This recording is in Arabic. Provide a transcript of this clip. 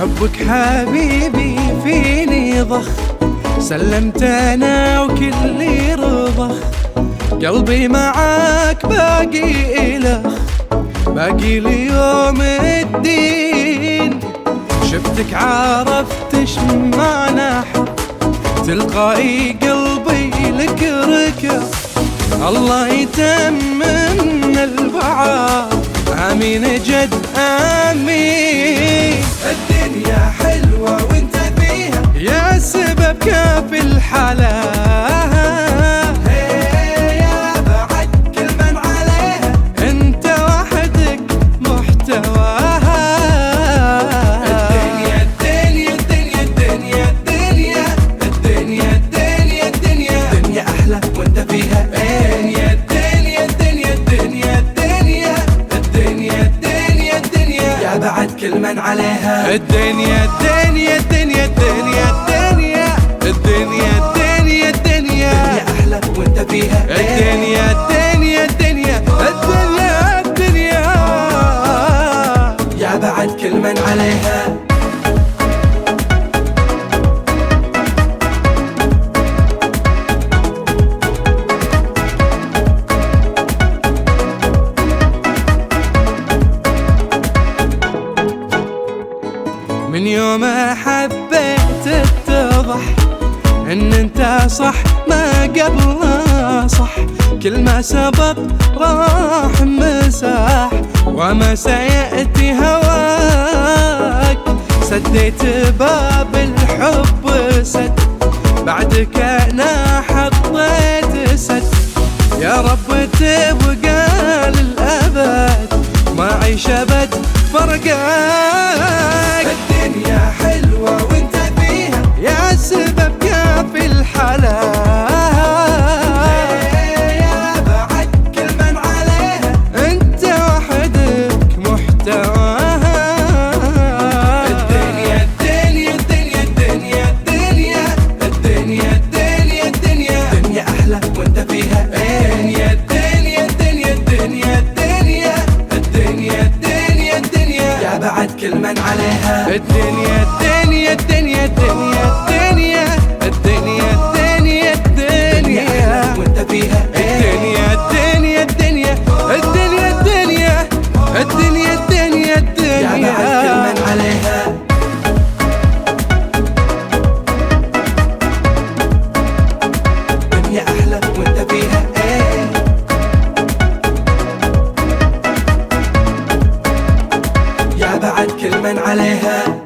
حبك حبيبي فيني ضخ، سلمت انا وكلي رضخ، قلبي معاك باقي إلخ، باقي ليوم الدين. شفتك عرفت شمعنا حب، تلقائي قلبي لك ركب، الله يتمم البعاد، آمين جد آمين. الدنيا حلوة وانت فيها، يا سبب كافي الحلا، يا بعد كل من عليها، انت وحدك محتواها. الدنيا الدنيا الدنيا الدنيا الدنيا الدنيا الدنيا الدنيا الدنيا أحلى وانت فيها. الدنيا الدنيا الدنيا الدنيا الدنيا الدنيا الدنيا الدنيا يا بعد كل من عليها. الدنيا الدنيا الدنيا الدنيا الدنيا الدنيا الدنيا الدنيا الدنيا أحلى وانت فيها. الدنيا الدنيا الدنيا الدنيا الدنيا يا بعد كل من عليها. من يوم حبيت اتضح ان انت صح ما قبله صح، كل ما سبق راح مساح، وما سيأتي هواك، سديت باب الحب سد، بعدك انا حطيت سد، يا رب تبقى للأبد، ما عيش أبد فرقاك. الدنيا حلوة وانت فيها، يا سبب كافي الحلا، يا بعد كل من عليها، انت وحدك محتواها. الدنيا الدنيا الدنيا الدنيا الدنيا الدنيا الدنيا الدنيا الدنيا أحلى وانت فيها. الدنيا الدنيا الدنيا الدنيا الدنيا الدنيا الدنيا الدنيا يا بعد كل من عليها. الدنيا الدنيا الدنيا الدنيا الدنيا الدنيا الدنيا الدنيا أحلى وانت فيها. الدنيا الدنيا الدنيا الدنيا الدنيا الدنيا الدنيا يا بعد كل من الدنيا عليها. الدنيا أحلى وانت فيها. يا بعد كل من عليها.